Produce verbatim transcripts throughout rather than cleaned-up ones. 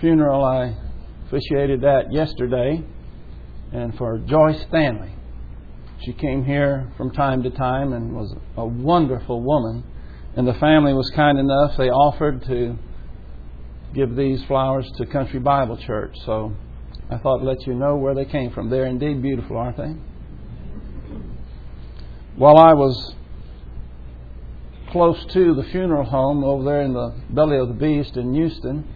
funeral, I officiated that yesterday, and for Joyce Stanley. She came here from time to time and was a wonderful woman. And the family was kind enough, they offered to give these flowers to Country Bible Church. So I thought I'd let you know where they came from. They're indeed beautiful, aren't they? While I was close to the funeral home over there in the belly of the beast in Houston,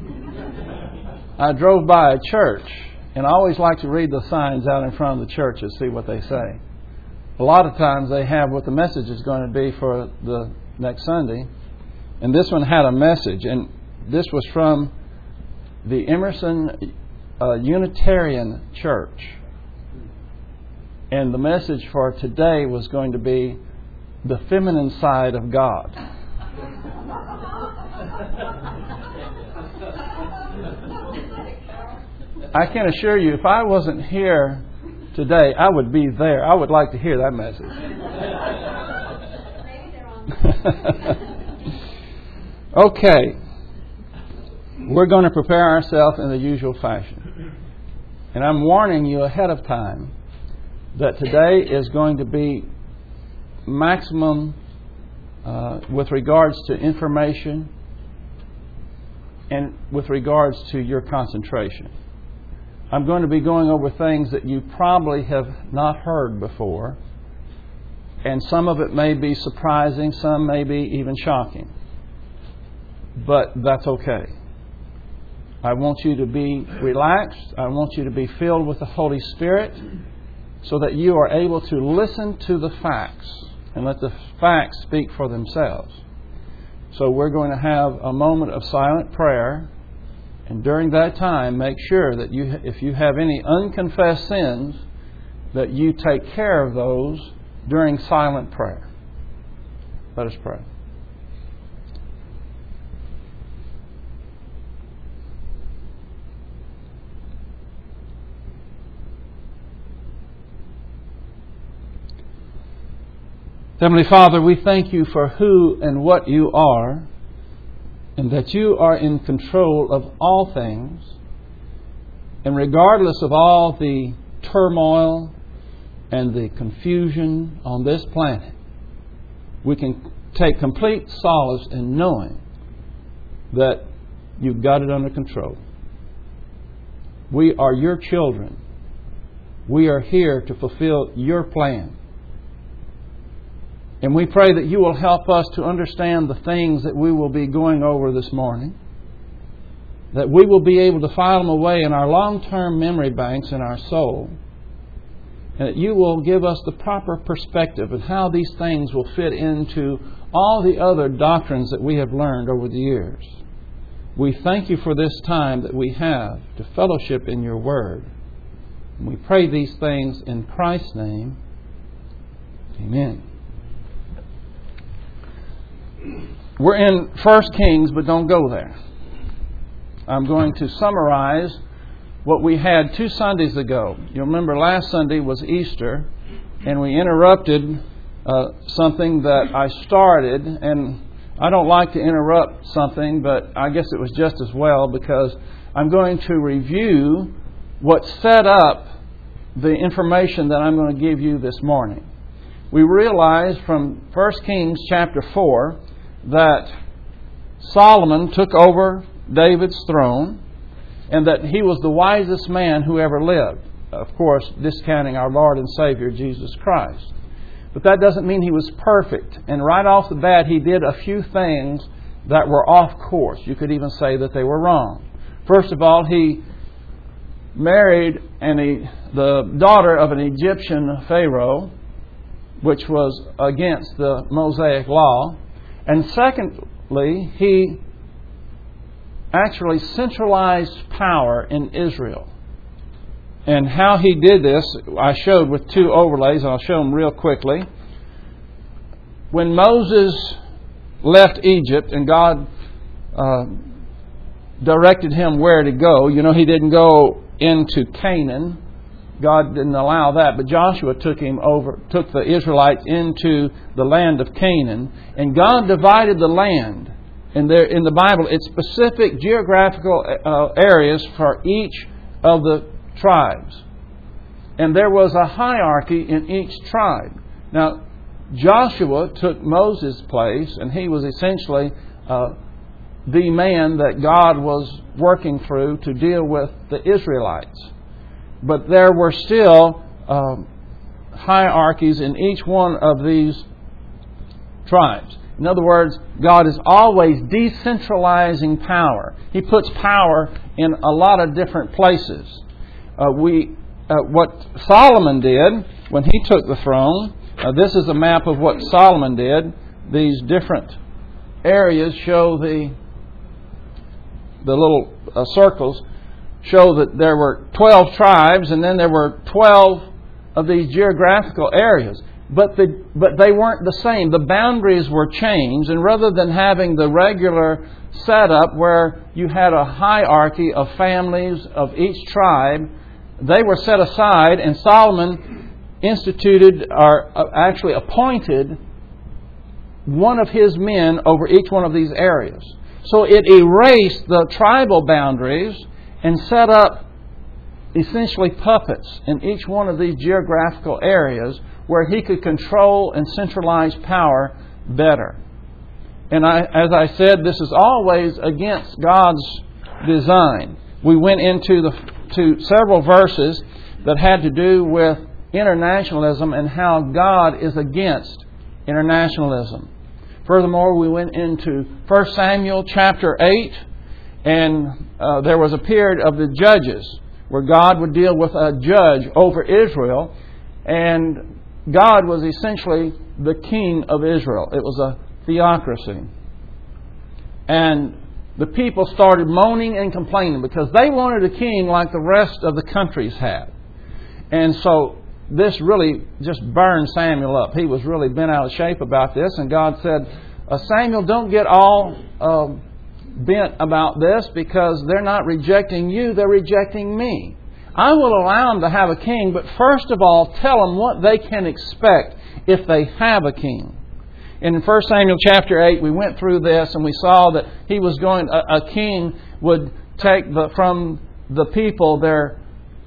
I drove by a church, and I always like to read the signs out in front of the churches, see what they say. A lot of times they have what the message is going to be for the next Sunday, and this one had a message, and this was from the Emerson uh, Unitarian Church. And the message for today was going to be the feminine side of God. I can assure you, if I wasn't here today, I would be there. I would like to hear that message. Okay. We're going to prepare ourselves in the usual fashion. And I'm warning you ahead of time that today is going to be maximum uh, with regards to information and with regards to your concentration. I'm going to be going over things that you probably have not heard before, and some of it may be surprising, some may be even shocking. But that's okay. I want you to be relaxed. I want you to be filled with the Holy Spirit so that you are able to listen to the facts and let the facts speak for themselves. So we're going to have a moment of silent prayer. And during that time, make sure that you, if you have any unconfessed sins, that you take care of those during silent prayer. Let us pray. Heavenly Father, we thank you for who and what you are, and that you are in control of all things. And regardless of all the turmoil and the confusion on this planet, we can take complete solace in knowing that you've got it under control. We are your children. We are here to fulfill your plan. And we pray that you will help us to understand the things that we will be going over this morning, that we will be able to file them away in our long-term memory banks in our soul, and that you will give us the proper perspective of how these things will fit into all the other doctrines that we have learned over the years. We thank you for this time that we have to fellowship in your word. And we pray these things in Christ's name. Amen. We're in First Kings, but don't go there. I'm going to summarize what we had two Sundays ago. You remember last Sunday was Easter, and we interrupted uh, something that I started. And I don't like to interrupt something, but I guess it was just as well, because I'm going to review what set up the information that I'm going to give you this morning. We realize from First Kings chapter four that Solomon took over David's throne and that he was the wisest man who ever lived. Of course, discounting our Lord and Savior, Jesus Christ. But that doesn't mean he was perfect. And right off the bat, he did a few things that were off course. You could even say that they were wrong. First of all, he married an, the daughter of an Egyptian Pharaoh, which was against the Mosaic law. And secondly, he actually centralized power in Israel. And how he did this, I showed with two overlays. I'll show them real quickly. When Moses left Egypt and God uh, directed him where to go, you know, he didn't go into Canaan. God didn't allow that, but Joshua took him over, took the Israelites into the land of Canaan, and God divided the land And there in the Bible, it's specific geographical uh, areas for each of the tribes. And there was a hierarchy in each tribe. Now, Joshua took Moses' place, and he was essentially uh, the man that God was working through to deal with the Israelites. But there were still um, hierarchies in each one of these tribes. In other words, God is always decentralizing power. He puts power in a lot of different places. Uh, we, uh, what Solomon did when he took the throne, uh, this is a map of what Solomon did. These different areas show the the little uh, circles show that there were twelve tribes, and then there were twelve of these geographical areas. But the, but they weren't the same. The boundaries were changed, and rather than having the regular setup where you had a hierarchy of families of each tribe, they were set aside, and Solomon instituted or actually appointed one of his men over each one of these areas. So it erased the tribal boundaries and set up essentially puppets in each one of these geographical areas where he could control and centralize power better. And I, as I said, this is always against God's design. We went into the to several verses that had to do with internationalism and how God is against internationalism. Furthermore, we went into First Samuel chapter eight, and uh, there was a period of the judges where God would deal with a judge over Israel, and God was essentially the king of Israel. It was a theocracy. And the people started moaning and complaining because they wanted a king like the rest of the countries had. And so this really just burned Samuel up. He was really bent out of shape about this. And God said, uh, Samuel, don't get all uh, bent about this because they're not rejecting you, they're rejecting me. I will allow them to have a king, but first of all, tell them what they can expect if they have a king. In First Samuel chapter eight, we went through this and we saw that he was going. A, a king would take the, from the people their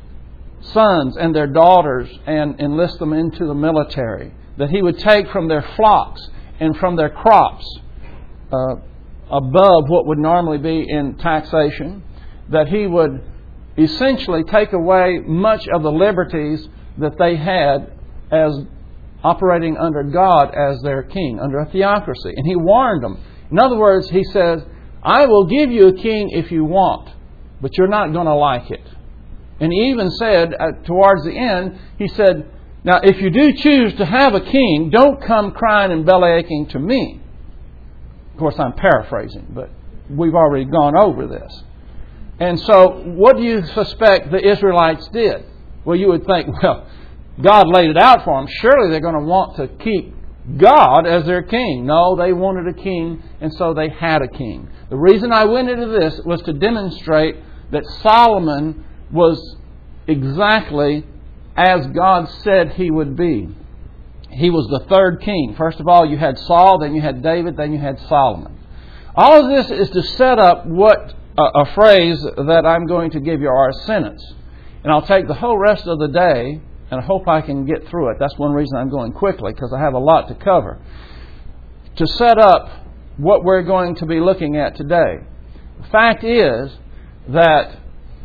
sons and their daughters and enlist them into the military. That he would take from their flocks and from their crops uh, above what would normally be in taxation. That he would essentially take away much of the liberties that they had as operating under God as their king, under a theocracy. And he warned them. In other words, he says, I will give you a king if you want, but you're not going to like it. And he even said, uh, towards the end, he said, now if you do choose to have a king, don't come crying and bellyaching to me. Of course, I'm paraphrasing, but we've already gone over this. And so, what do you suspect the Israelites did? Well, you would think, well, God laid it out for them. Surely they're going to want to keep God as their king. No, they wanted a king, and so they had a king. The reason I went into this was to demonstrate that Solomon was exactly as God said he would be. He was the third king. First of all, you had Saul, then you had David, then you had Solomon. All of this is to set up what a phrase that I'm going to give you, or a sentence. And I'll take the whole rest of the day, and I hope I can get through it. That's one reason I'm going quickly, because I have a lot to cover. To set up what we're going to be looking at today. The fact is that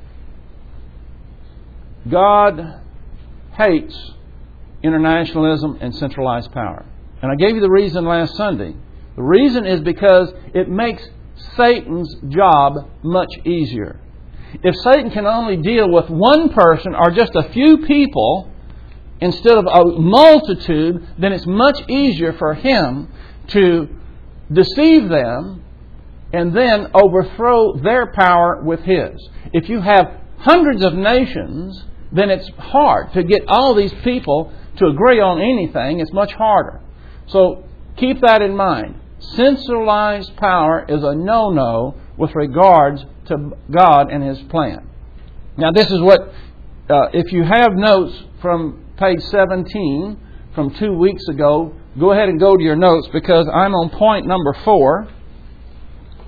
God hates internationalism and centralized power. And I gave you the reason last Sunday. The reason is because it makes Satan's job much easier. If Satan can only deal with one person or just a few people instead of a multitude, then it's much easier for him to deceive them and then overthrow their power with his. If you have hundreds of nations, then it's hard to get all these people to agree on anything. It's much harder. So keep that in mind. Centralized power is a no-no with regards to God and His plan. Now this is what, uh, if you have notes from page seventeen from two weeks ago, go ahead and go to your notes because I'm on point number four.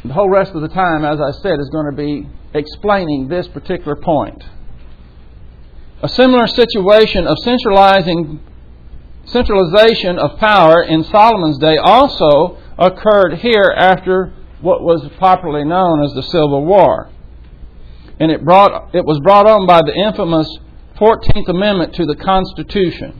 The whole rest of the time, as I said, is going to be explaining this particular point. A similar situation of centralizing centralization of power in Solomon's day also occurred here after what was popularly known as the Civil War. And it brought it was brought on by the infamous fourteenth Amendment to the Constitution.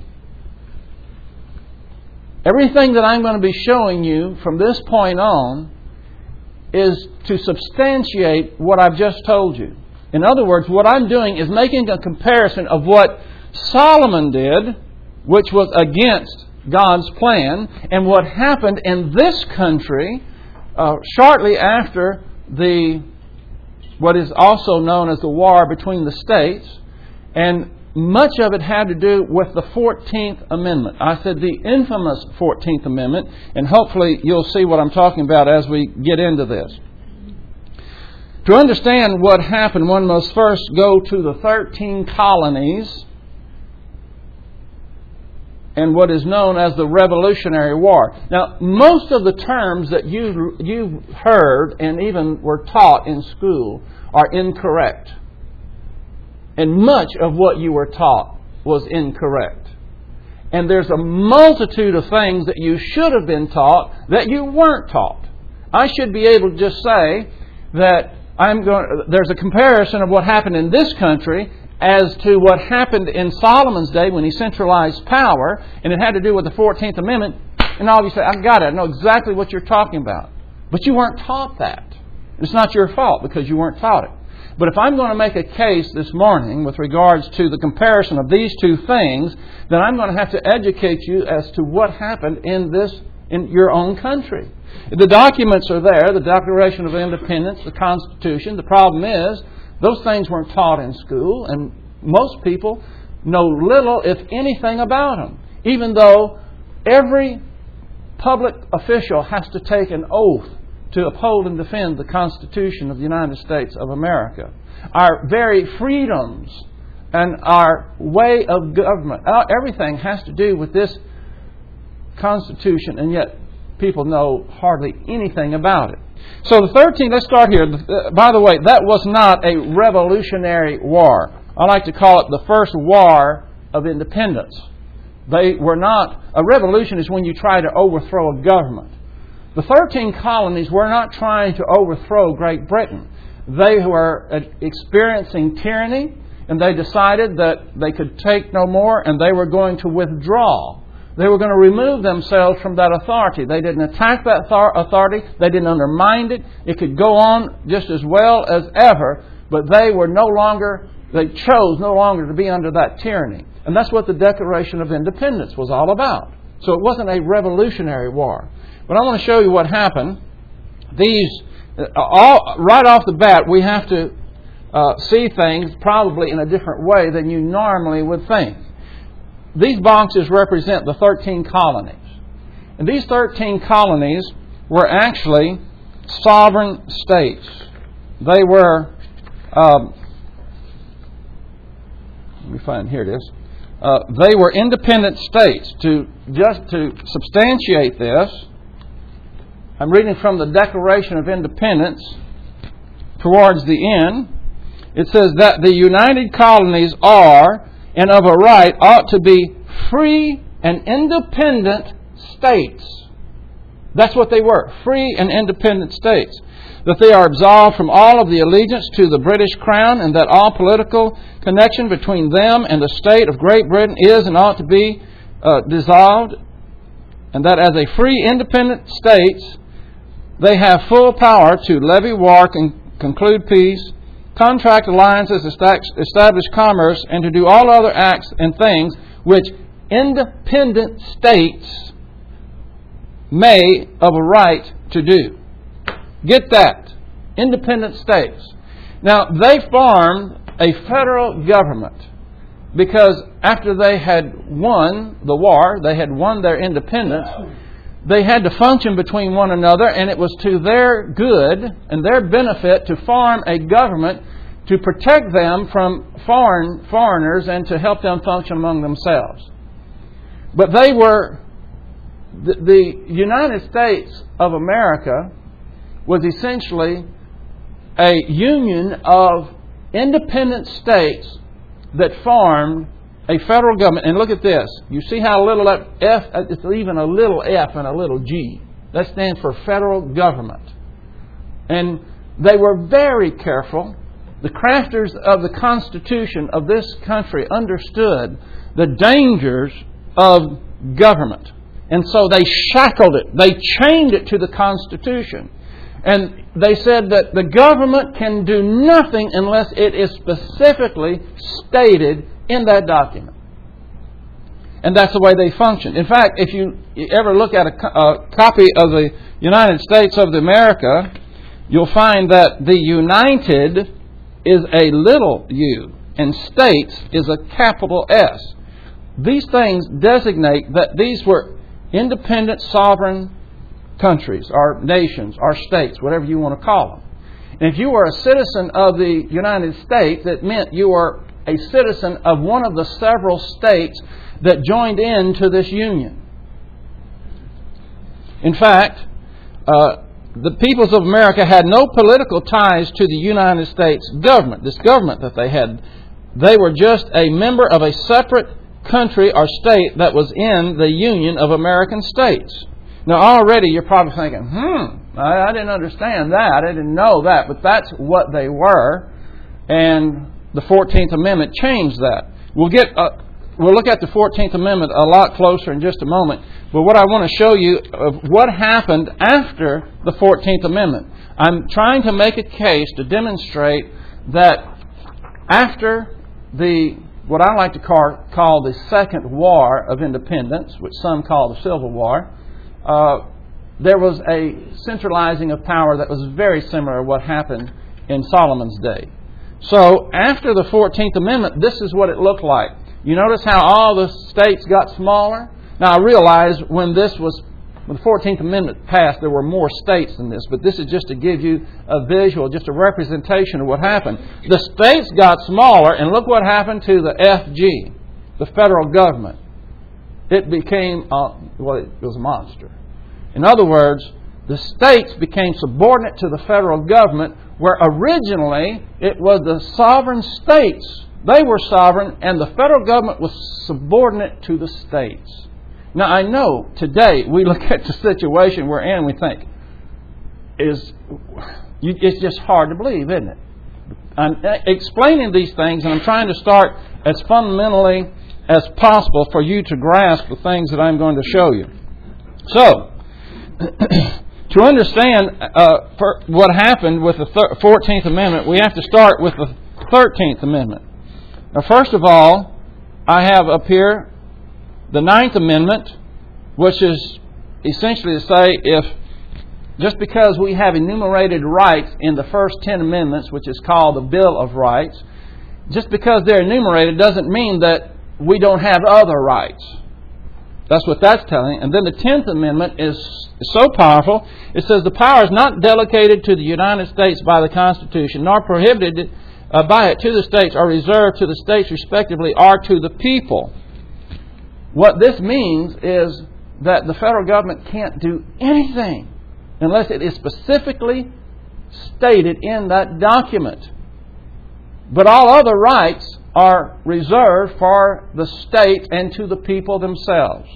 Everything that I'm going to be showing you from this point on is to substantiate what I've just told you. In other words, what I'm doing is making a comparison of what Solomon did, which was against God's plan, and what happened in this country uh, shortly after the what is also known as the war between the states, and much of it had to do with the fourteenth Amendment. I said the infamous fourteenth Amendment, and hopefully you'll see what I'm talking about as we get into this. To understand what happened, one must first go to the thirteen colonies and what is known as the Revolutionary War. Now, most of the terms that you, you've heard and even were taught in school are incorrect. And much of what you were taught was incorrect. And there's a multitude of things that you should have been taught that you weren't taught. I should be able to just say that I'm going. There's a comparison of what happened in this country as to what happened in Solomon's day when he centralized power, and it had to do with the fourteenth Amendment. And all of you say, "I've got it. I know exactly what you're talking about." But you weren't taught that. It's not your fault because you weren't taught it. But if I'm going to make a case this morning with regards to the comparison of these two things, then I'm going to have to educate you as to what happened in this in your own country. The documents are there, the Declaration of Independence, the Constitution. The problem is, those things weren't taught in school, and most people know little, if anything, about them. Even though every public official has to take an oath to uphold and defend the Constitution of the United States of America. Our very freedoms and our way of government, everything has to do with this Constitution, and yet people know hardly anything about it. So the thirteenth, let's start here. By the way, that was not a revolutionary war. I like to call it the first war of independence. They were not, a revolution is when you try to overthrow a government. The thirteen colonies were not trying to overthrow Great Britain. They were experiencing tyranny, and they decided that they could take no more, and they were going to withdraw. They were going to remove themselves from that authority. They didn't attack that authority. They didn't undermine it. It could go on just as well as ever, but they were no longer, they chose no longer to be under that tyranny. And that's what the Declaration of Independence was all about. So it wasn't a revolutionary war. But I want to show you what happened. These, all, right off the bat, we have to uh, see things probably in a different way than you normally would think. These boxes represent the thirteen colonies. And these thirteen colonies were actually sovereign states. They were, um, let me find, here it is. Uh, they were independent states. To just to substantiate this, I'm reading from the Declaration of Independence towards the end. It says that the United Colonies are, and of a right ought to be, free and independent states. That's what they were, free and independent states. That they are absolved from all of the allegiance to the British Crown, and that all political connection between them and the state of Great Britain is and ought to be uh, dissolved, and that as a free independent states, they have full power to levy war, con- conclude peace, contract alliances, establish commerce, and to do all other acts and things which independent states may of a right to do. Get that. Independent states. Now, they formed a federal government because after they had won the war, they had won their independence, they had to function between one another, and it was to their good and their benefit to form a government to protect them from foreign foreigners and to help them function among themselves. But they were, the, the United States of America was essentially a union of independent states that formed a federal government. And look at this. You see how little that F, it's even a little F and a little G. That stands for federal government. And they were very careful. The crafters of the Constitution of this country understood the dangers of government. And so they shackled it. They chained it to the Constitution. And they said that the government can do nothing unless it is specifically stated in that document. And that's the way they function. In fact, if you ever look at a, a copy of the United States of America, you'll find that the United is a little u and States is a capital S. These things designate that these were independent sovereign countries, or nations, or states, whatever you want to call them. And if you were a citizen of the United States, it meant you were a citizen of one of the several states that joined in to this union. In fact, uh, the peoples of America had no political ties to the United States government, this government that they had. They were just a member of a separate country or state that was in the Union of American States. Now already you're probably thinking, hmm, I, I didn't understand that. I didn't know that. But that's what they were. And the fourteenth Amendment changed that. We'll get uh, we'll look at the fourteenth Amendment a lot closer in just a moment. But what I want to show you of what happened after the fourteenth Amendment. I'm trying to make a case to demonstrate that after the what I like to call, call the Second War of Independence, which some call the Civil War, uh, there was a centralizing of power that was very similar to what happened in Solomon's day. So after the fourteenth Amendment, this is what it looked like. You notice how all the states got smaller? Now I realize when this was, when the fourteenth Amendment passed, there were more states than this, but this is just to give you a visual, just a representation of what happened. The states got smaller, and look what happened to the F G, the federal government. It became, a, well, it was a monster. In other words, the states became subordinate to the federal government, where originally it was the sovereign states. They were sovereign, and the federal government was subordinate to the states. Now, I know today we look at the situation we're in and we think, is it's just hard to believe, isn't it? I'm explaining these things, and I'm trying to start as fundamentally as possible for you to grasp the things that I'm going to show you. So, to understand uh, for what happened with the fourteenth Amendment, we have to start with the thirteenth Amendment. Now, first of all, I have up here the ninth Amendment, which is essentially to say, if just because we have enumerated rights in the first ten amendments, which is called the Bill of Rights, just because they're enumerated doesn't mean that we don't have other rights. That's what that's telling. And then the tenth Amendment is so powerful. It says the power is not delegated to the United States by the Constitution, nor prohibited uh, by it to the states, or reserved to the states respectively, or to the people. What this means is that the federal government can't do anything unless it is specifically stated in that document. But all other rights are reserved for the state and to the people themselves.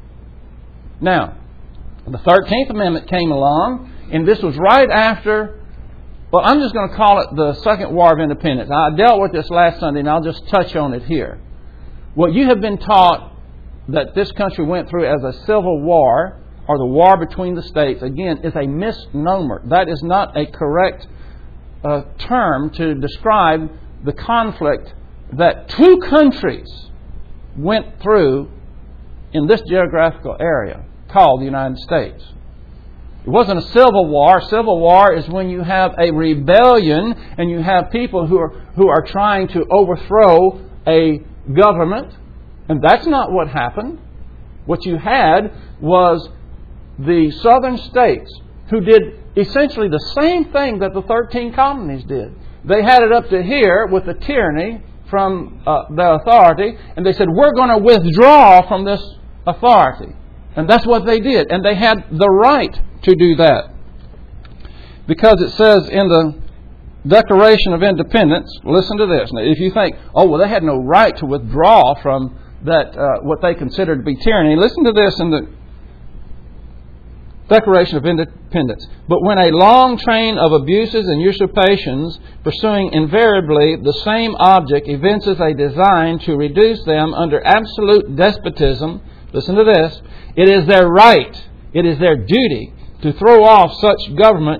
Now, the thirteenth Amendment came along, and this was right after, well, I'm just going to call it the Second War of Independence. I dealt with this last Sunday, and I'll just touch on it here. What you have been taught that this country went through as a civil war, or the war between the states, again, is a misnomer. That is not a correct uh, term to describe the conflict that two countries went through in this geographical area called the United States. It wasn't a civil war. Civil war is when you have a rebellion and you have people who are who are trying to overthrow a government. And that's not what happened. What you had was the southern states who did essentially the same thing that the thirteen colonies did. They had it up to here with the tyranny from uh, the authority, and they said, we're going to withdraw from this authority. And that's what they did. And they had the right to do that. because it says in the Declaration of Independence, listen to this. Now, if you think, oh, well, they had no right to withdraw from that, uh, what they considered to be tyranny, listen to this in the Declaration of Independence. But when a long train of abuses and usurpations, pursuing invariably the same object, evinces a design to reduce them under absolute despotism, listen to this, it is their right, it is their duty to throw off such government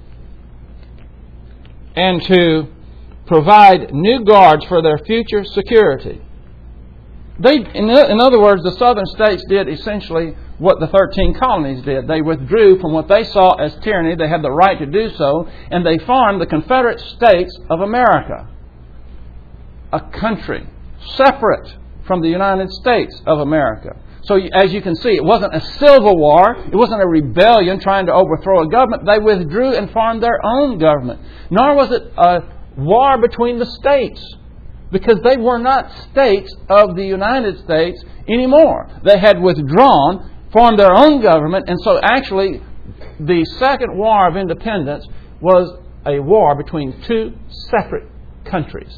and to provide new guards for their future security. They, in, in other words, the southern states did essentially what the thirteen colonies did. They withdrew from what they saw as tyranny. They had the right to do so, and they formed the Confederate States of America, a country separate from the United States of America. So as you can see, it wasn't a civil war. It wasn't a rebellion trying to overthrow a government. They withdrew and formed their own government. Nor was it a war between the states, because they were not states of the United States anymore. They had withdrawn, formed their own government, and so actually the Second War of Independence was a war between two separate countries.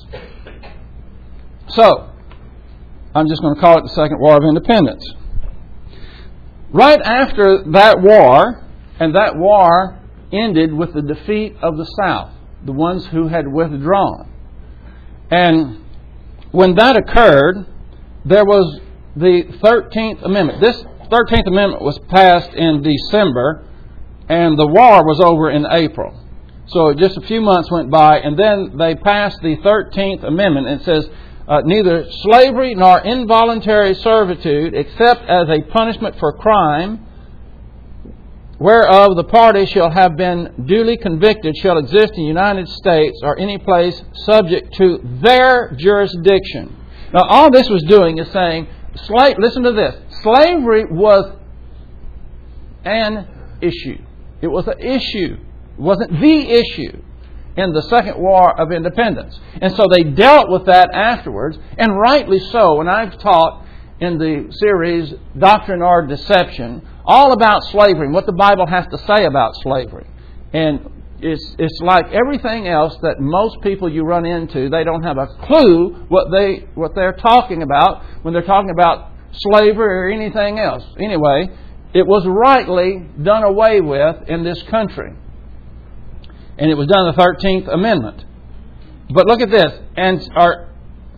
So, I'm just going to call it the Second War of Independence. Right after that war, and that war ended with the defeat of the South, the ones who had withdrawn. And when that occurred, there was the thirteenth Amendment. This thirteenth Amendment was passed in December, and the war was over in April. So just a few months went by, and then they passed the thirteenth Amendment, and it says, Uh, neither slavery nor involuntary servitude, except as a punishment for crime, whereof the party shall have been duly convicted, shall exist in the United States or any place subject to their jurisdiction. Now, all this was doing is saying, slave, listen to this, slavery was an issue. It was an issue. It wasn't the issue in the Second War of Independence. And so they dealt with that afterwards, and rightly so. And I've taught in the series Doctrine or Deception all about slavery and what the Bible has to say about slavery. And it's it's like everything else that most people you run into, they don't have a clue what they what they're talking about when they're talking about slavery or anything else. Anyway, it was rightly done away with in this country. And it was done in the thirteenth Amendment. But look at this. And are,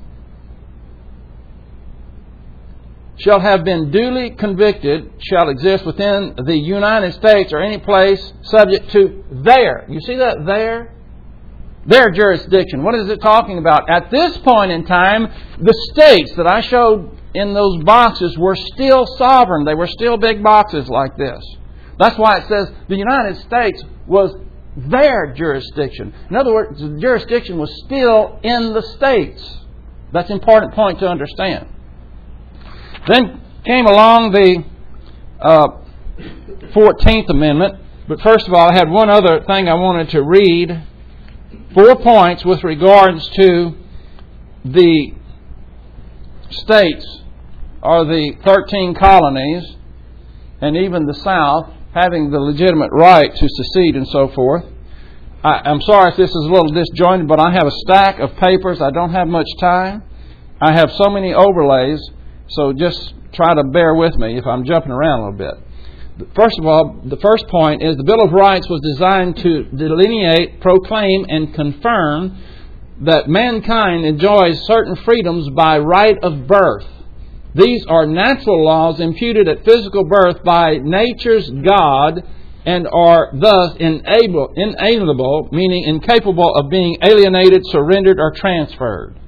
shall have been duly convicted, shall exist within the United States or any place subject to their. You see that there? Their jurisdiction. What is it talking about? At this point in time, the states that I showed in those boxes were still sovereign. They were still big boxes like this. That's why it says the United States was their jurisdiction. In other words, the jurisdiction was still in the states. That's an important point to understand. Then came along the uh, fourteenth Amendment. But first of all, I had one other thing I wanted to read. Four points with regards to the states, or the thirteen colonies, and even the South, having the legitimate right to secede and so forth. I, I'm sorry if this is a little disjointed, but I have a stack of papers. I don't have much time. I have so many overlays, so just try to bear with me if I'm jumping around a little bit. First of all, the first point is the Bill of Rights was designed to delineate, proclaim, and confirm that mankind enjoys certain freedoms by right of birth. These are natural laws imputed at physical birth by nature's God and are thus inable, inalienable, meaning incapable of being alienated, surrendered, or transferred.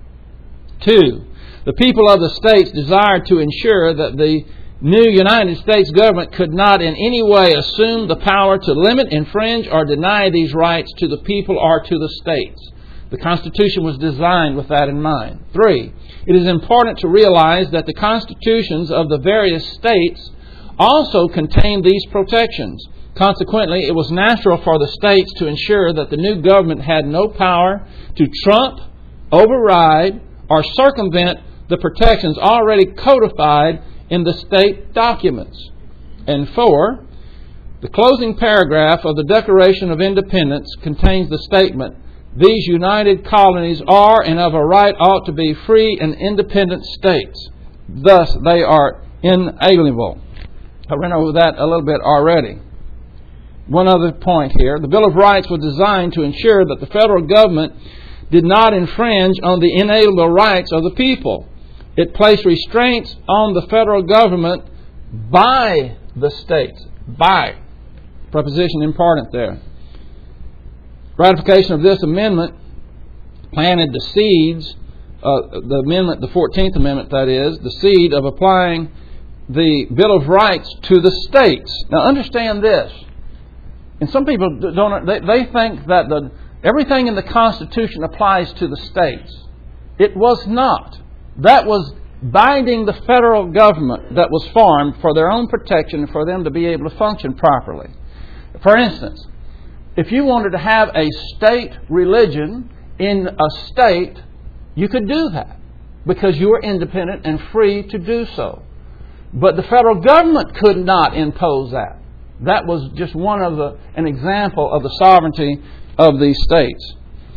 Two, the people of the states desired to ensure that the new United States government could not in any way assume the power to limit, infringe, or deny these rights to the people or to the states. The Constitution was designed with that in mind. Three, it is important to realize that the constitutions of the various states also contain these protections. Consequently, it was natural for the states to ensure that the new government had no power to trump, override, or circumvent the protections already codified in the state documents. And four, The closing paragraph of the Declaration of Independence contains the statement, "These united colonies are and of a right ought to be free and independent states. Thus they are inalienable." I ran over that a little bit already. One other point here. The Bill of Rights was designed to ensure that the federal government did not infringe on the inalienable rights of the people. It placed restraints on the federal government by the states. By. Preposition important there. Ratification of this amendment planted the seeds, uh, the amendment, the fourteenth Amendment, that is, the seed of applying the Bill of Rights to the states. Now understand this. And some people don't. They, they think that the everything in the Constitution applies to the states. It was not. That was binding the federal government that was formed for their own protection, for them to be able to function properly. For instance, if you wanted to have a state religion in a state, you could do that because you were independent and free to do so. But the federal government could not impose that. That was just one of the an example of the sovereignty of these states.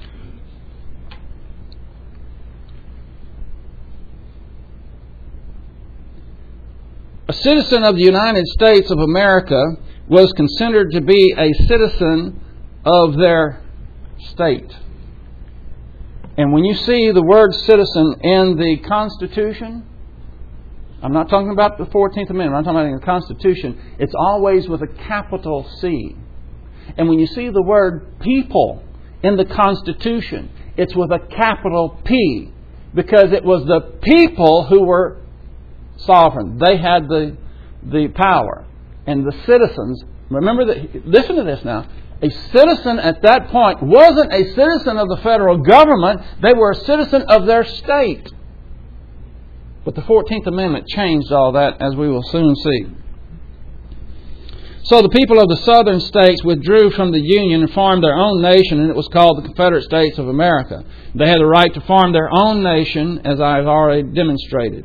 A citizen of the United States of America was considered to be a citizen of their state. And when you see the word citizen in the Constitution, I'm not talking about the fourteenth Amendment, I'm talking about in the Constitution, it's always with a capital C. And when you see the word people in the Constitution, it's with a capital P, because it was the people who were sovereign. They had the the power. And the citizens, remember that, listen to this now, a citizen at that point wasn't a citizen of the federal government, they were a citizen of their state. But the fourteenth Amendment changed all that, as we will soon see. So the people of the southern states withdrew from the Union and formed their own nation, and it was called the Confederate States of America. They had the right to form their own nation, as I've already demonstrated.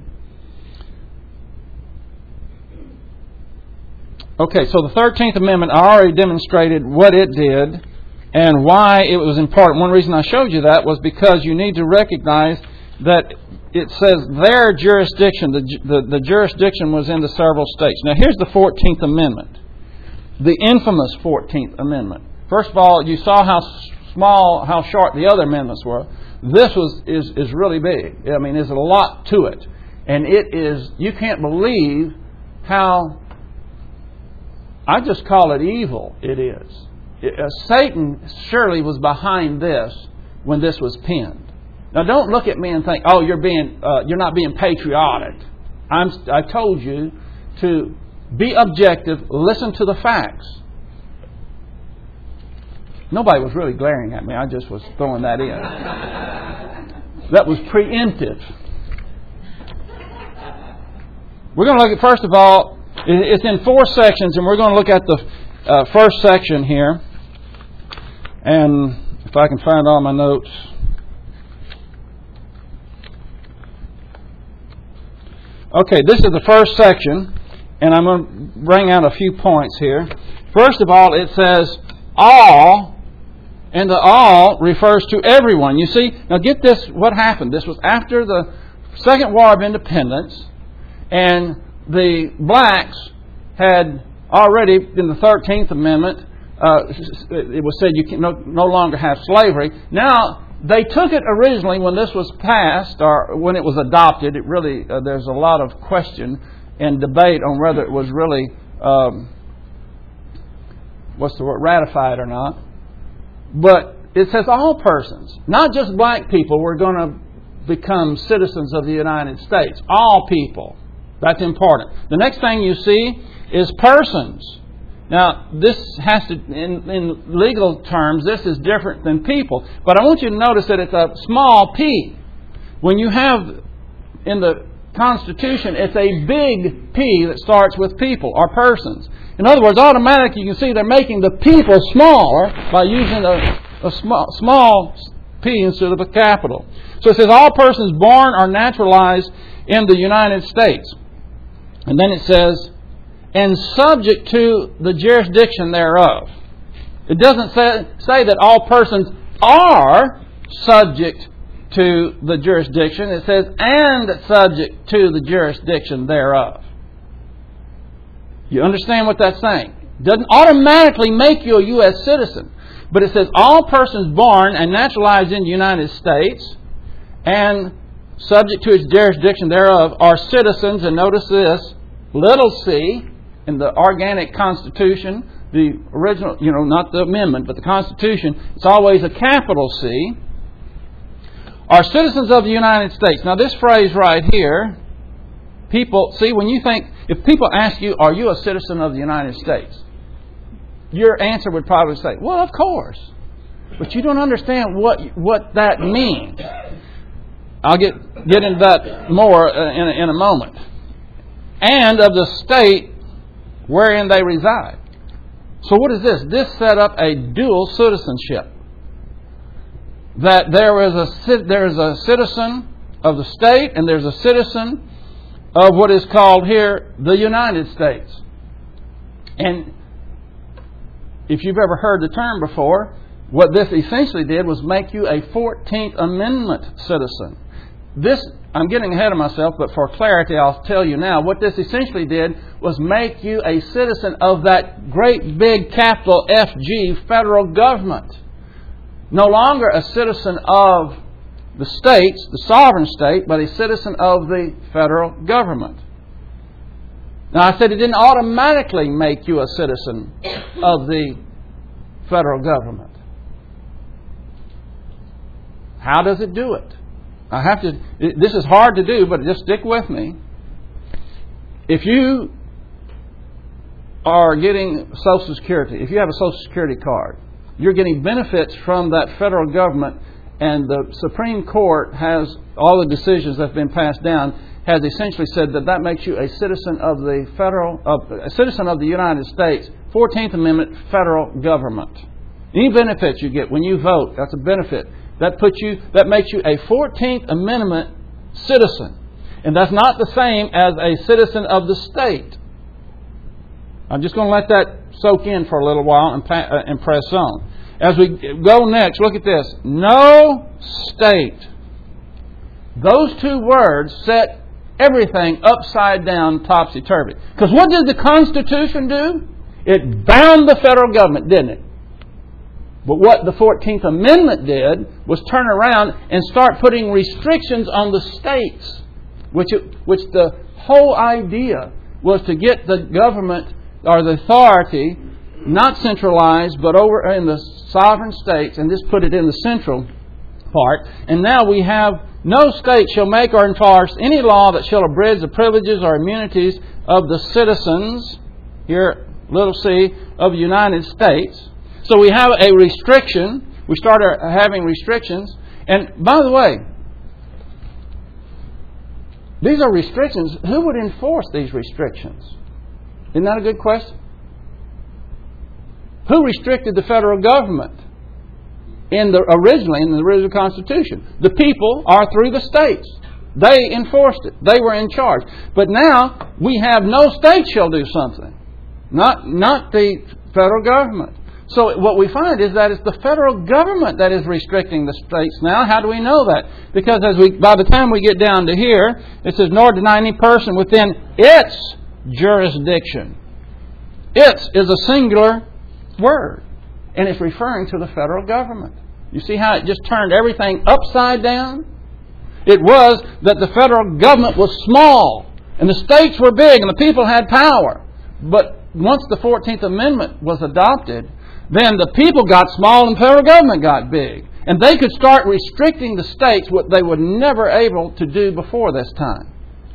Okay, so the thirteenth Amendment, I already demonstrated what it did and why it was important. One reason I showed you that was because you need to recognize that it says their jurisdiction, the, the, the jurisdiction was in the several states. Now here's the fourteenth Amendment, the infamous fourteenth Amendment. First of all, you saw how small, how short the other amendments were. This was is, is really big. I mean, there's a lot to it. And it is, you can't believe how, I just call it evil, it is. It, uh, Satan surely was behind this when this was penned. Now, don't look at me and think, "Oh, you're being, uh, you're not being patriotic." I'm, I told you to be objective. Listen to the facts. Nobody was really glaring at me. I just was throwing that in. That was preemptive. We're going to look at, first of all, it's in four sections, and we're going to look at the uh, first section here. And if I can find all my notes. Okay, this is the first section, and I'm going to bring out a few points here. First of all, it says all, and the all refers to everyone. You see, now get this, what happened. This was after the Second War of Independence, and the blacks had already, in the thirteenth Amendment, uh, it was said you can no, no longer have slavery. Now, they took it originally when this was passed, or when it was adopted. It really, uh, there's a lot of question and debate on whether it was really, um, what's the word, ratified or not. But it says all persons, not just black people, were going to become citizens of the United States. All people. That's important. The next thing you see is persons. Now, this has to, in, in legal terms, this is different than people. But I want you to notice that it's a small p. When you have in the Constitution, it's a big P that starts with people or persons. In other words, automatically you can see they're making the people smaller by using a, a small, small p instead of a capital. So it says all persons born or naturalized in the United States. And then it says, and subject to the jurisdiction thereof. It doesn't say, say that all persons are subject to the jurisdiction. It says, and subject to the jurisdiction thereof. You understand what that's saying? It doesn't automatically make you a U S citizen. But it says, all persons born and naturalized in the United States and subject to its jurisdiction thereof are citizens. And notice this, little c, in the organic Constitution, the original, you know, not the amendment, but the Constitution, it's always a capital C, are citizens of the United States. Now this phrase right here, people, see, when you think, if people ask you, are you a citizen of the United States? Your answer would probably say, well, of course. But you don't understand what what that means. I'll get get into that more uh, in, a, in a moment. And of the state wherein they reside. So what is this? This set up a dual citizenship. That there is a there is a citizen of the state and there's a citizen of what is called here the United States. And if you've ever heard the term before, what this essentially did was make you a fourteenth Amendment citizen. This, I'm getting ahead of myself, but for clarity I'll tell you now, what this essentially did was make you a citizen of that great big capital F G federal government. No longer a citizen of the states, the sovereign state, but a citizen of the federal government. Now I said it didn't automatically make you a citizen of the federal government. How does it do it? I have to. This is hard to do, but just stick with me. If you are getting Social Security, if you have a Social Security card, you're getting benefits from that federal government, and the Supreme Court has, all the decisions that have been passed down, has essentially said that that makes you a citizen of the federal, of, a citizen of the United States, fourteenth Amendment federal government. Any benefits you get when you vote, that's a benefit. That puts you, that makes you a fourteenth Amendment citizen. And that's not the same as a citizen of the state. I'm just going to let that soak in for a little while and, pa- uh, and press on. As we go next, look at this. No state. Those two words set everything upside down, topsy-turvy. Because what did the Constitution do? It bound the federal government, didn't it? But what the fourteenth Amendment did was turn around and start putting restrictions on the states, which it, which the whole idea was to get the government or the authority not centralized, but over in the sovereign states, and just put it in the central part. And now we have, no state shall make or enforce any law that shall abridge the privileges or immunities of the citizens, here, little c, of the United States. So we have a restriction. We start having restrictions. And by the way, these are restrictions. Who would enforce these restrictions? Isn't that a good question? Who restricted the federal government in the originally in the original Constitution? The people are through the states. They enforced it. They were in charge. But now we have no state shall do something. Not not the federal government. So what we find is that it's the federal government that is restricting the states now. How do we know that? Because as we by the time we get down to here, it says, nor deny any person within its jurisdiction. Its is a singular word, and it's referring to the federal government. You see how it just turned everything upside down? It was that the federal government was small, and the states were big, and the people had power. But once the fourteenth Amendment was adopted, then the people got small and the federal government got big. And they could start restricting the states, what they were never able to do before this time.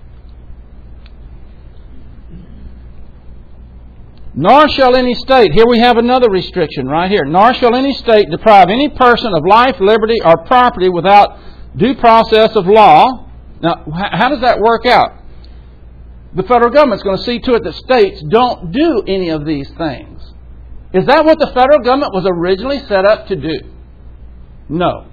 Nor shall any state, here we have another restriction right here. Nor shall any state deprive any person of life, liberty, or property without due process of law. Now, how does that work out? The federal government's going to see to it that states don't do any of these things. Is that what the federal government was originally set up to do? No.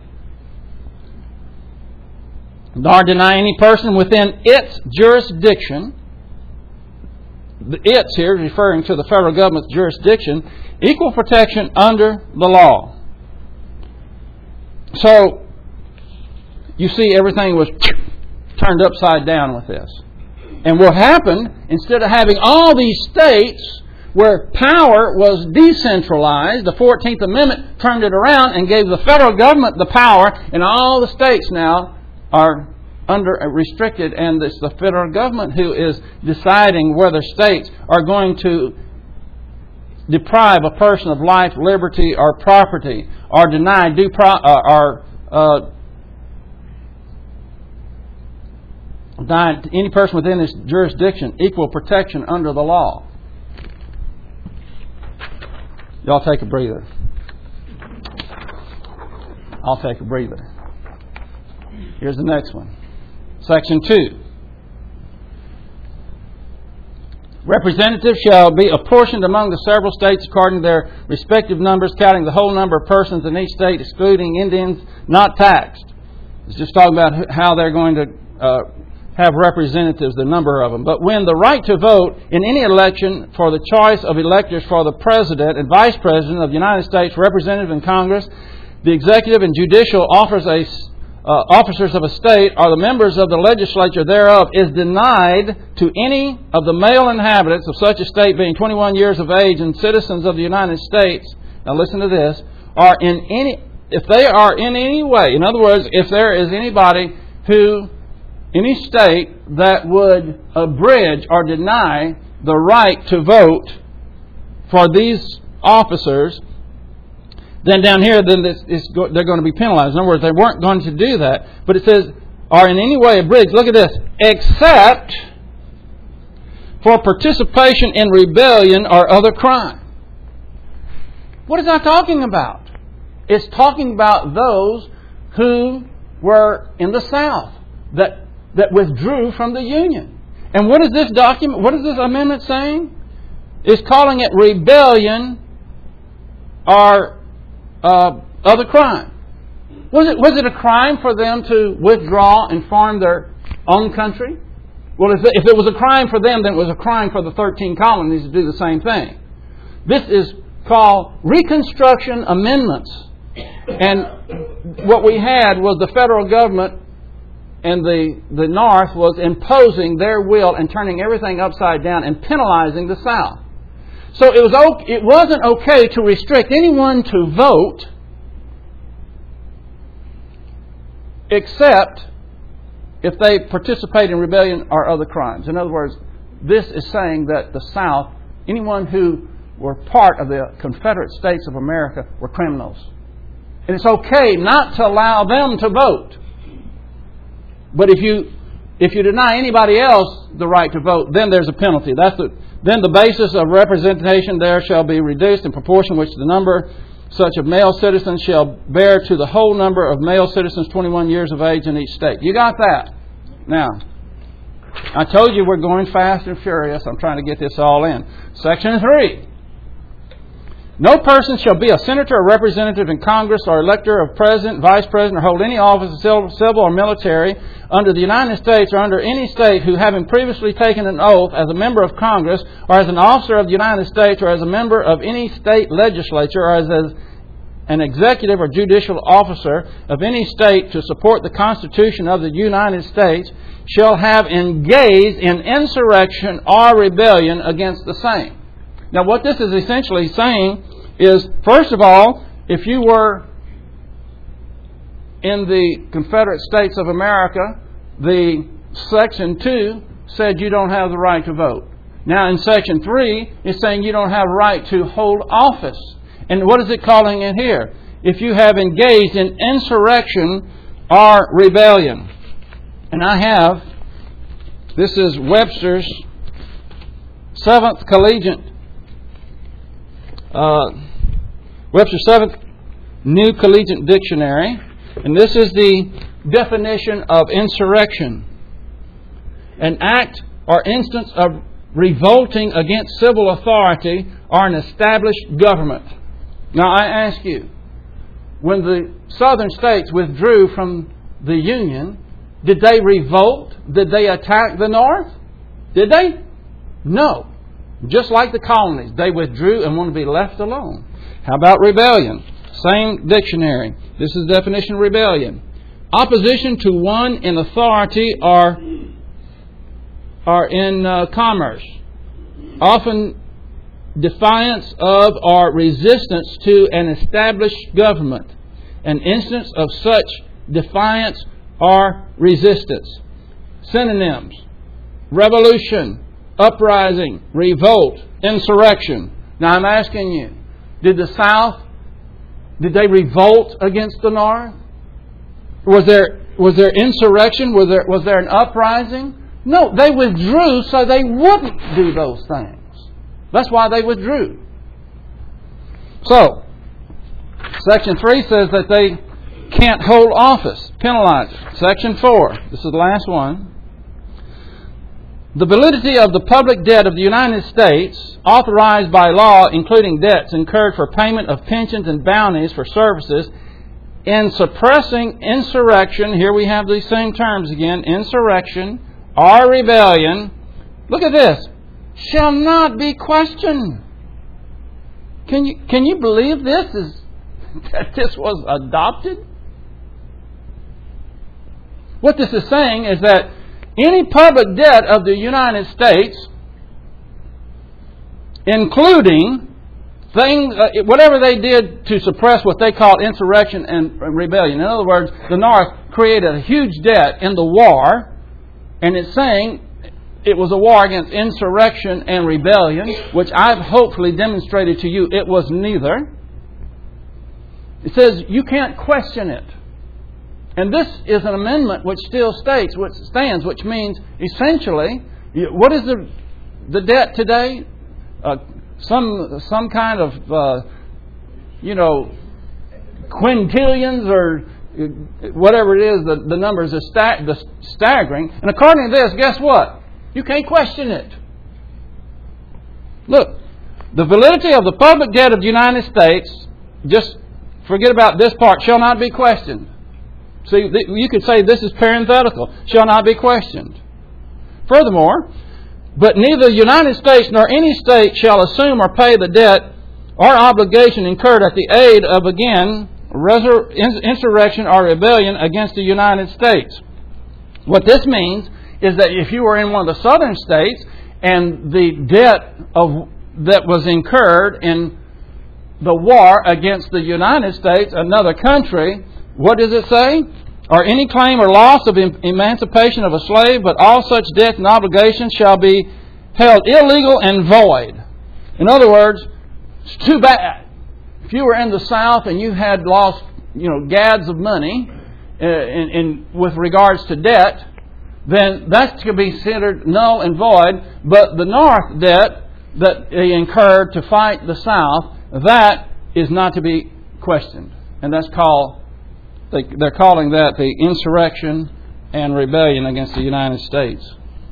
Nor deny any person within its jurisdiction the it's here referring to the federal government's jurisdiction, equal protection under the law. So, you see everything was turned upside down with this. And what happened, instead of having all these states where power was decentralized, the fourteenth Amendment turned it around and gave the federal government the power, and all the states now are under restricted, and it's the federal government who is deciding whether states are going to deprive a person of life, liberty, or property, or deny due pro, uh, or uh, deny any person within this jurisdiction equal protection under the law. Y'all take a breather. I'll take a breather. Here's the next one. Section two. Representatives shall be apportioned among the several states according to their respective numbers, counting the whole number of persons in each state, excluding Indians not taxed. It's just talking about how they're going to uh, have representatives, the number of them. But when the right to vote in any election for the choice of electors for the President and Vice President of the United States, representative in Congress, the executive and judicial offers a Uh, officers of a state or the members of the legislature thereof is denied to any of the male inhabitants of such a state being twenty-one years of age and citizens of the United States, now listen to this, are in any, if they are in any way, in other words, if there is anybody who, any state that would abridge or deny the right to vote for these officers, then down here, then this is go, they're going to be penalized. In other words, they weren't going to do that. But it says, are in any way abridged. Look at this. Except for participation in rebellion or other crime. What is that talking about? It's talking about those who were in the South, that, that withdrew from the Union. And what is this document, what is this amendment saying? It's calling it rebellion or Uh, other crime. Was it was it a crime for them to withdraw and form their own country? Well, if, if it was a crime for them, then it was a crime for the thirteen colonies to do the same thing. This is called Reconstruction Amendments. And what we had was the federal government and the, the North was imposing their will and turning everything upside down and penalizing the South. So it was it wasn't okay to restrict anyone to vote except if they participate in rebellion or other crimes. In other words, this is saying that the South, anyone who were part of the Confederate States of America, were criminals. And it's okay not to allow them to vote. But if you if you deny anybody else the right to vote, then there's a penalty. That's the Then the basis of representation there shall be reduced in proportion which the number such of male citizens shall bear to the whole number of male citizens twenty-one years of age in each state. You got that? Now, I told you we're going fast and furious. I'm trying to get this all in. Section three. No person shall be a senator or representative in Congress or elector of president, vice president, or hold any office, civil or military, under the United States or under any state who, having previously taken an oath as a member of Congress or as an officer of the United States or as a member of any state legislature or as, as an executive or judicial officer of any state to support the Constitution of the United States, shall have engaged in insurrection or rebellion against the same. Now, what this is essentially saying is, first of all, if you were in the Confederate States of America, the Section two said you don't have the right to vote. Now, in Section three, it's saying you don't have a right to hold office. And what is it calling it here? If you have engaged in insurrection or rebellion. And I have, this is Webster's seventh Collegiate Uh, Webster's seventh New Collegiate Dictionary, and this is the definition of insurrection: an act or instance of revolting against civil authority or an established government. Now I ask you, when the southern states withdrew from the Union, did they revolt? Did they attack the North? Did they? No. Just like the colonies, they withdrew and want to be left alone. How about rebellion? Same dictionary. This is the definition of rebellion. Opposition to one in authority or, or in uh, commerce. Often defiance of or resistance to an established government. An instance of such defiance or resistance. Synonyms: revolution, uprising, revolt, insurrection. Now I'm asking you, did the South, did they revolt against the North? Was there was there insurrection? Was there was there an uprising? No, they withdrew so they wouldn't do those things. That's why they withdrew. So, Section three says that they can't hold office, penalize it. Section four, this is the last one. The validity of the public debt of the United States, authorized by law, including debts incurred for payment of pensions and bounties for services, in suppressing insurrection, here we have these same terms again, insurrection or rebellion, look at this, shall not be questioned. Can you, can you believe this is, that this was adopted? What this is saying is that any public debt of the United States, including things, uh, whatever they did to suppress what they call insurrection and rebellion. In other words, the North created a huge debt in the war, and it's saying it was a war against insurrection and rebellion, which I've hopefully demonstrated to you it was neither. It says you can't question it. And this is an amendment which still states, which stands, which means essentially, what is the the debt today? Uh, some some kind of uh, you know quintillions or whatever it is. The, the numbers are sta- the staggering. And according to this, guess what? You can't question it. Look, the validity of the public debt of the United States, just forget about this part, shall not be questioned. See, you could say this is parenthetical, shall not be questioned. Furthermore, but neither the United States nor any state shall assume or pay the debt or obligation incurred at the aid of, again, resur- insurrection or rebellion against the United States. What this means is that if you were in one of the southern states and the debt of that was incurred in the war against the United States, another country, what does it say? Or any claim or loss of em- emancipation of a slave, but all such debts and obligations shall be held illegal and void. In other words, it's too bad. If you were in the South and you had lost, you know, gads of money uh, in, in with regards to debt, then that's to be considered null and void. But the North debt that they incurred to fight the South, that is not to be questioned, and that's called. They, they're calling that the insurrection and rebellion against the United States.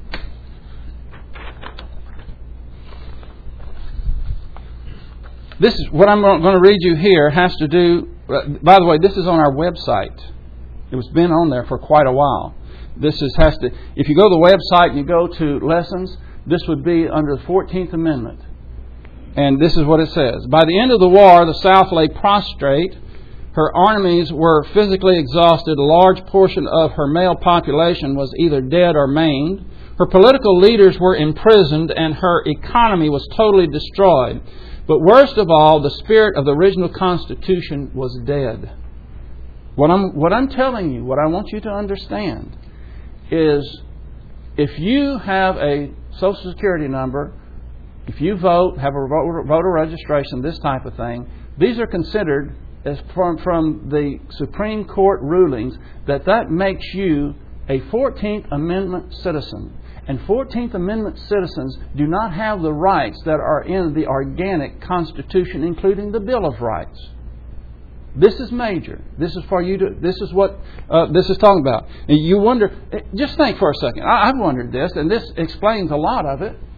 This is what I'm going to read you here has to do. By the way, this is on our website. It was been on there for quite a while. This is has to. If you go to the website and you go to lessons, this would be under the fourteenth Amendment, and this is what it says: by the end of the war, the South lay prostrate. Her armies were physically exhausted. A large portion of her male population was either dead or maimed. Her political leaders were imprisoned, and her economy was totally destroyed. But worst of all, the spirit of the original Constitution was dead. What I'm, what I'm telling you, what I want you to understand, is if you have a Social Security number, if you vote, have a voter registration, this type of thing, these are considered as from, from the Supreme Court rulings that that makes you a fourteenth Amendment citizen. And fourteenth Amendment citizens do not have the rights that are in the organic Constitution, including the Bill of Rights. This is major. This is for you to. This is what uh, this is talking about. And you wonder. Just think for a second. I, I've wondered this, and this explains a lot of it.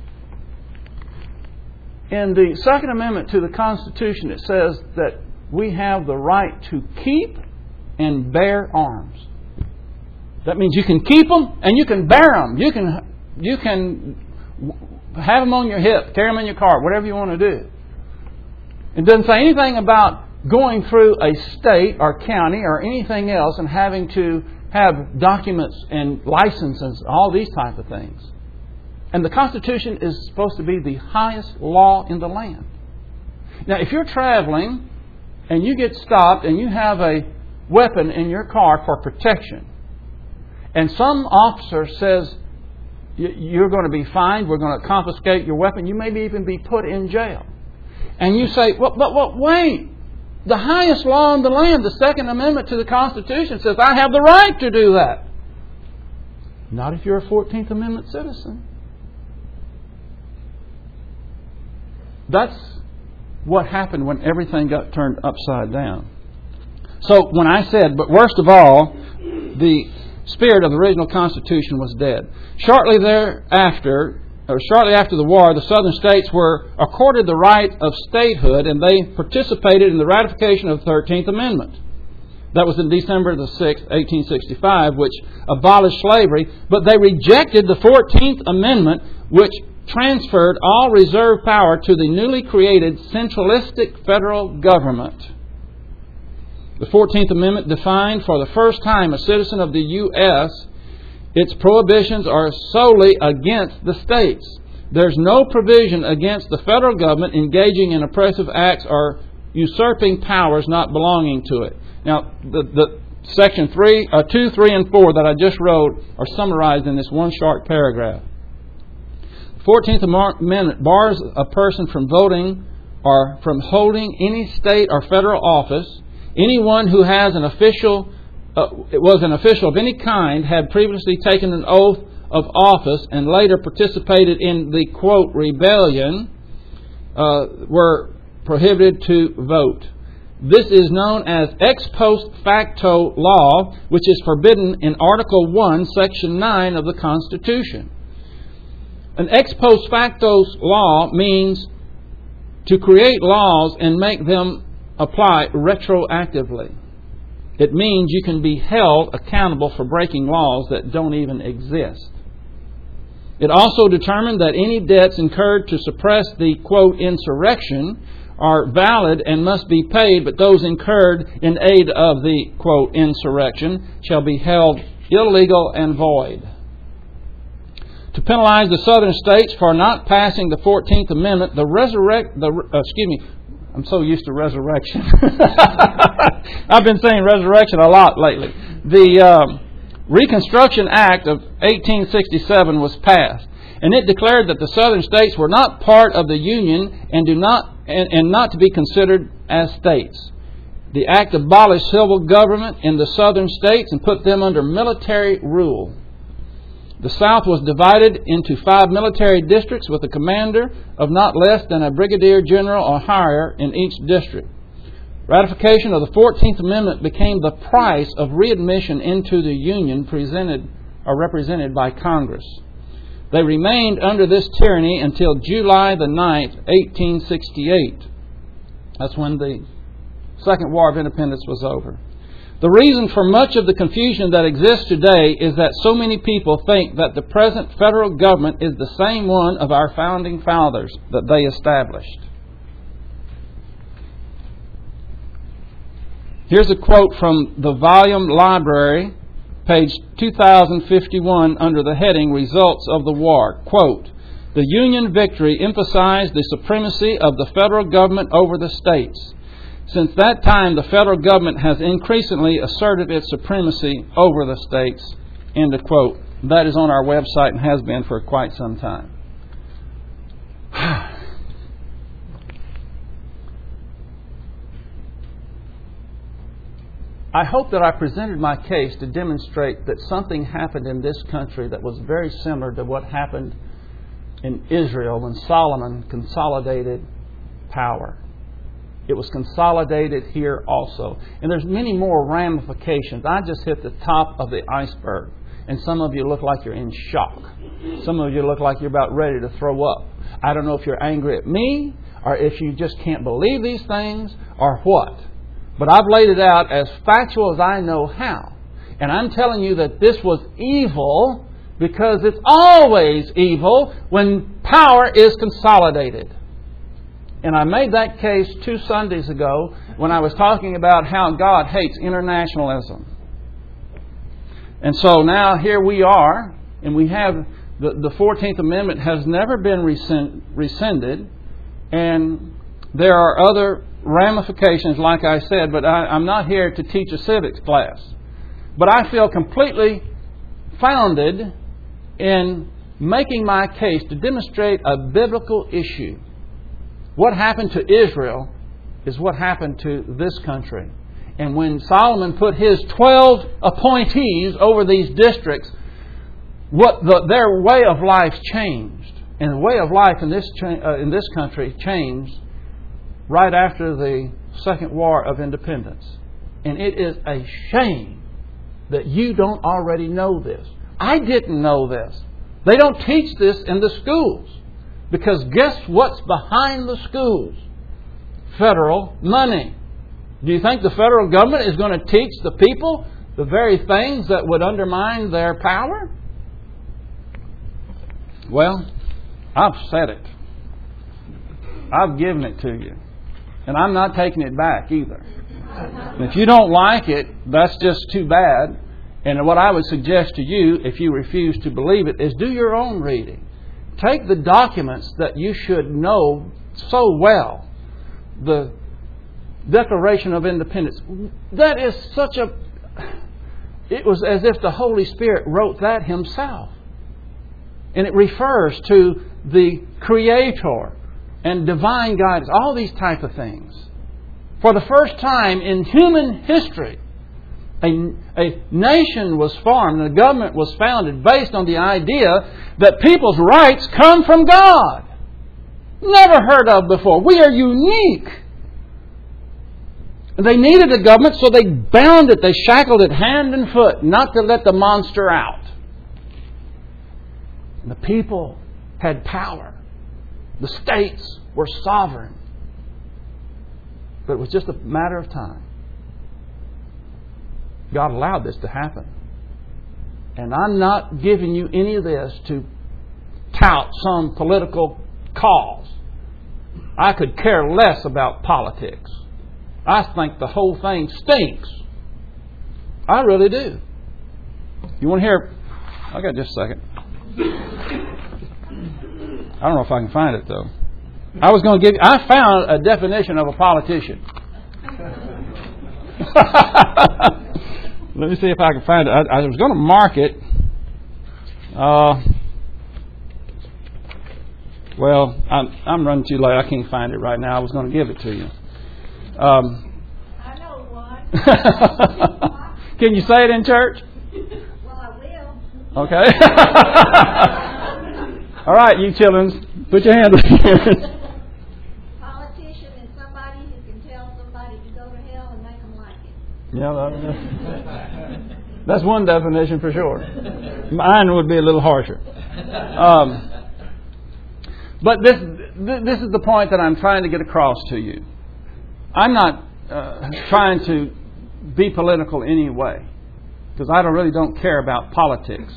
In the Second Amendment to the Constitution, it says that we have the right to keep and bear arms. That means you can keep them and you can bear them. You can you can have them on your hip, carry them in your car, whatever you want to do. It doesn't say anything about going through a state or county or anything else and having to have documents and licenses, all these type of things. And the Constitution is supposed to be the highest law in the land. Now, if you're traveling and you get stopped and you have a weapon in your car for protection, and some officer says you're going to be fined, we're going to confiscate your weapon, you may even be put in jail. And you say, well, but, but wait, the highest law in the land, the Second Amendment to the Constitution, says I have the right to do that. Not if you're a fourteenth Amendment citizen. That's what happened when everything got turned upside down. So when I said, but worst of all, the spirit of the original Constitution was dead. Shortly thereafter, or shortly after the war, the southern states were accorded the right of statehood, and they participated in the ratification of the thirteenth Amendment. That was in December the sixth, eighteen sixty-five, which abolished slavery, but they rejected the fourteenth Amendment, which transferred all reserve power to the newly created centralistic federal government. The fourteenth Amendment defined for the first time a citizen of the U S Its prohibitions are solely against the states. There's no provision against the federal government engaging in oppressive acts or usurping powers not belonging to it. Now, the, the section three, uh, two, three, and four that I just wrote are summarized in this one short paragraph. The fourteenth Amendment bars a person from voting or from holding any state or federal office. Anyone who has an official, uh, was an official of any kind, had previously taken an oath of office and later participated in the, quote, rebellion, uh, were prohibited to vote. This is known as ex post facto law, which is forbidden in Article one, Section nine of the Constitution. An ex post facto law means to create laws and make them apply retroactively. It means you can be held accountable for breaking laws that don't even exist. It also determined that any debts incurred to suppress the, quote, insurrection are valid and must be paid, but those incurred in aid of the, quote, insurrection shall be held illegal and void. To penalize the southern states for not passing the fourteenth Amendment, the resurrect, the uh, excuse me, I'm so used to resurrection. I've been saying resurrection a lot lately. The um, Reconstruction Act of eighteen sixty-seven was passed, and it declared that the southern states were not part of the Union and do not and, and not to be considered as states. The act abolished civil government in the southern states and put them under military rule. The South was divided into five military districts with a commander of not less than a brigadier general or higher in each district. Ratification of the fourteenth Amendment became the price of readmission into the Union presented or represented by Congress. They remained under this tyranny until July the ninth, eighteen sixty-eight. That's when the Second War of Independence was over. The reason for much of the confusion that exists today is that so many people think that the present federal government is the same one of our founding fathers that they established. Here's a quote from the Volume Library, page two thousand fifty-one, under the heading Results of the War. Quote, "The Union victory emphasized the supremacy of the federal government over the states. Since that time, the federal government has increasingly asserted its supremacy over the states." End of quote. That is on our website and has been for quite some time. I hope that I presented my case to demonstrate that something happened in this country that was very similar to what happened in Israel when Solomon consolidated power. It was consolidated here also. And there's many more ramifications. I just hit the top of the iceberg. And some of you look like you're in shock. Some of you look like you're about ready to throw up. I don't know if you're angry at me, or if you just can't believe these things, or what. But I've laid it out as factual as I know how. And I'm telling you that this was evil, because it's always evil when power is consolidated. And I made that case two Sundays ago when I was talking about how God hates internationalism. And so now here we are, and we have the, the fourteenth Amendment has never been rescind, rescinded, and there are other ramifications, like I said, but I, I'm not here to teach a civics class. But I feel completely founded in making my case to demonstrate a biblical issue. What happened to Israel is what happened to this country. And when Solomon put his twelve appointees over these districts, what the, their way of life changed. And the way of life in this uh, in this country changed right after the Second War of Independence. And it is a shame that you don't already know this. I didn't know this. They don't teach this in the schools. Because guess what's behind the schools? Federal money. Do you think the federal government is going to teach the people the very things that would undermine their power? Well, I've said it. I've given it to you. And I'm not taking it back either. And if you don't like it, that's just too bad. And what I would suggest to you, if you refuse to believe it, is do your own reading. Take the documents that you should know so well. The Declaration of Independence. That is such a... It was as if the Holy Spirit wrote that Himself. And it refers to the Creator and divine guidance, all these type of things. For the first time in human history, a, a nation was formed and a government was founded based on the idea that people's rights come from God. Never heard of before. We are unique. They needed a government, so they bound it, they shackled it hand and foot, not to let the monster out. And the people had power. The states were sovereign. But it was just a matter of time. God allowed this to happen. And I'm not giving you any of this to tout some political cause. I could care less about politics. I think the whole thing stinks. I really do. You want to hear? I got just a second. I don't know if I can find it though. I was going to give. I found a definition of a politician. Let me see if I can find it. I, I was going to mark it. Uh, well, I'm, I'm running too late. I can't find it right now. I was going to give it to you. Um, I know one. Can you say it in church? Well, I will. Okay. All right, you children, put your hands up here. Politician is somebody who can tell somebody to go to hell and make them like it. Yeah, that's, that's one definition for sure. Mine would be a little harsher. Um, but this this is the point that I'm trying to get across to you. I'm not uh, trying to be political in any way, because I don't really don't care about politics.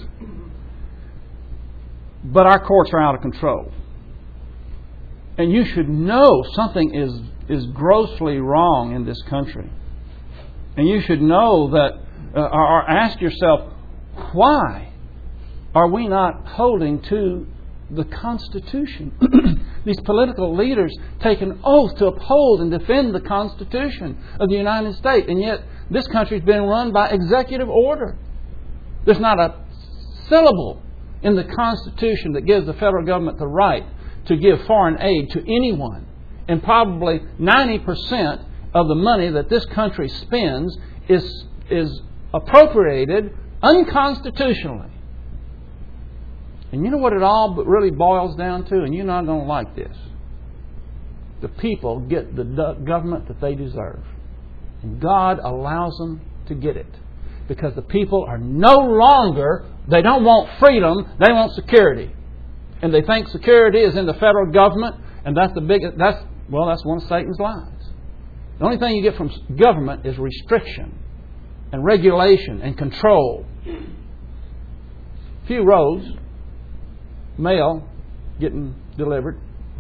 But our courts are out of control. And you should know something is, is grossly wrong in this country. And you should know that, uh, or ask yourself, why are we not holding to the Constitution? These political leaders take an oath to uphold and defend the Constitution of the United States. And yet this country has been run by executive order. There's not a syllable in the Constitution that gives the federal government the right to give foreign aid to anyone. And probably ninety percent of the money that this country spends is, is appropriated unconstitutionally. And you know what it all really boils down to? And you're not going to like this. The people get the government that they deserve. And God allows them to get it. Because the people are no longer, they don't want freedom, they want security. And they think security is in the federal government, and that's the biggest, that's, well, that's one of Satan's lies. The only thing you get from government is restriction and regulation and control. Few roads, mail getting delivered.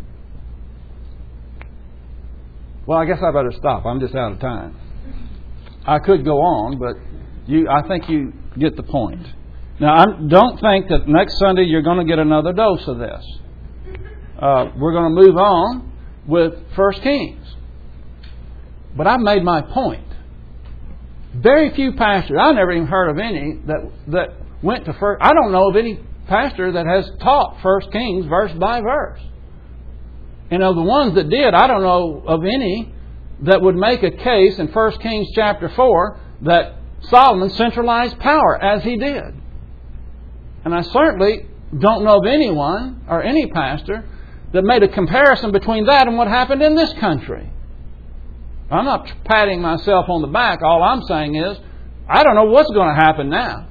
Well, I guess I better stop. I'm just out of time. I could go on, but you, I think you get the point. Now, I don't think that next Sunday you're going to get another dose of this. Uh, we're going to move on with First Kings. But I've made my point. Very few pastors, I never even heard of any that that went to first. I don't know of any pastor that has taught First Kings verse by verse. And of the ones that did, I don't know of any that would make a case in First Kings chapter four that Solomon centralized power as he did. And I certainly don't know of anyone or any pastor that made a comparison between that and what happened in this country. I'm not patting myself on the back. All I'm saying is, I don't know what's going to happen now.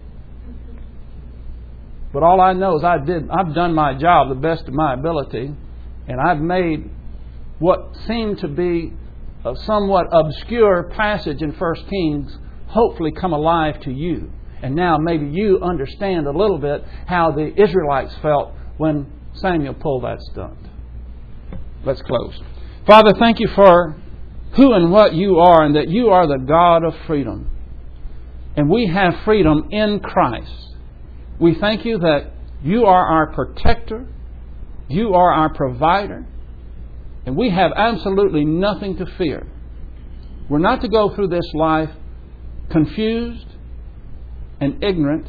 But all I know is I did, I've done my job the best of my ability, and I've made what seemed to be a somewhat obscure passage in First Kings hopefully come alive to you. And now maybe you understand a little bit how the Israelites felt when Samuel pulled that stunt. Let's close. Father, thank you for who and what you are, and that you are the God of freedom. And we have freedom in Christ. We thank you that you are our protector, you are our provider, and we have absolutely nothing to fear. We're not to go through this life confused and ignorant.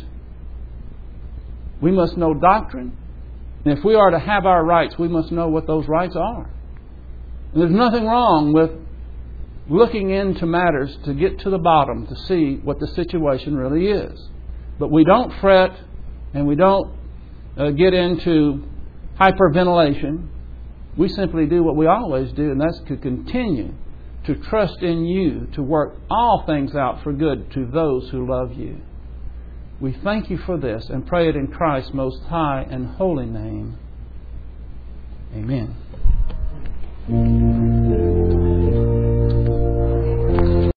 We must know doctrine. And if we are to have our rights, we must know what those rights are. And there's nothing wrong with looking into matters to get to the bottom to see what the situation really is. But we don't fret and we don't uh, get into hyperventilation. We simply do what we always do, and that's to continue to trust in you to work all things out for good to those who love you. We thank you for this and pray it in Christ's most high and holy name. Amen.